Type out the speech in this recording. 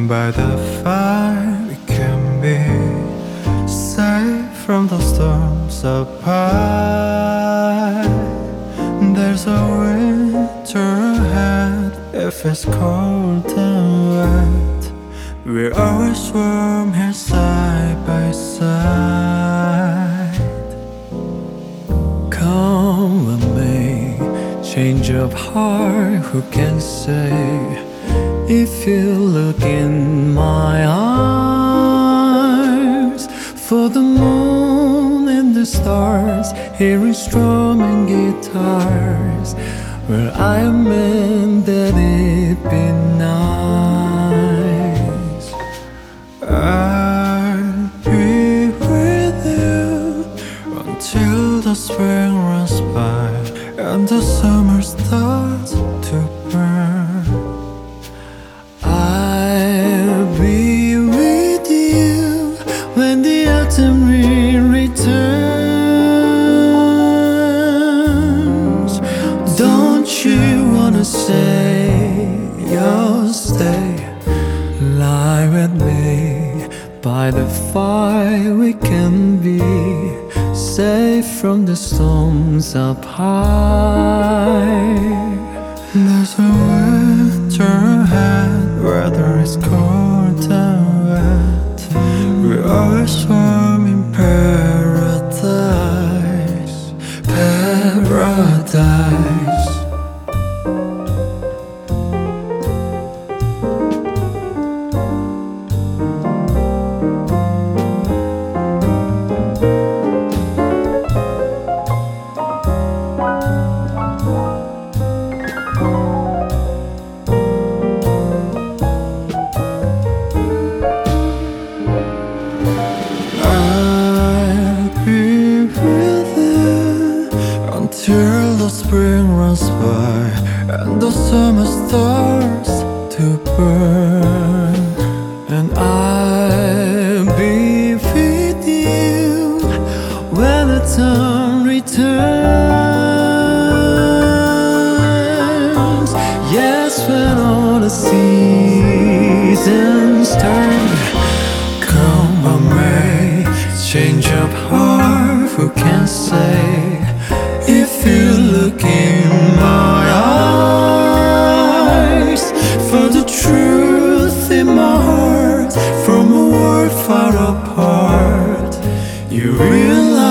By the fire we can be safe from the storms of pie. There's a winter ahead if it's cold and wet. We're always warm here side by side. Come with me, change of heart, who can say? If you look in my eyes, for the moon and the stars, hearing strumming guitars, where I meant that it be nice. I'll be with you until the spring runs by and the summer starts to burn. I'll be with you when the autumn rain returns. Don't you wanna say you'll stay? Lie with me by the fire, we can be safe from the storms up high. There's a winter ahead, weather is cold and wet. We're always warm in paradise, paradise. Till the spring runs by and the summer starts to burn. And I'll be with you when the time returns. Yes, when all the seasons turn. Come on, May, change of heart, who can say? If you look in my eyes, for the truth in my heart, from a world far apart, you realize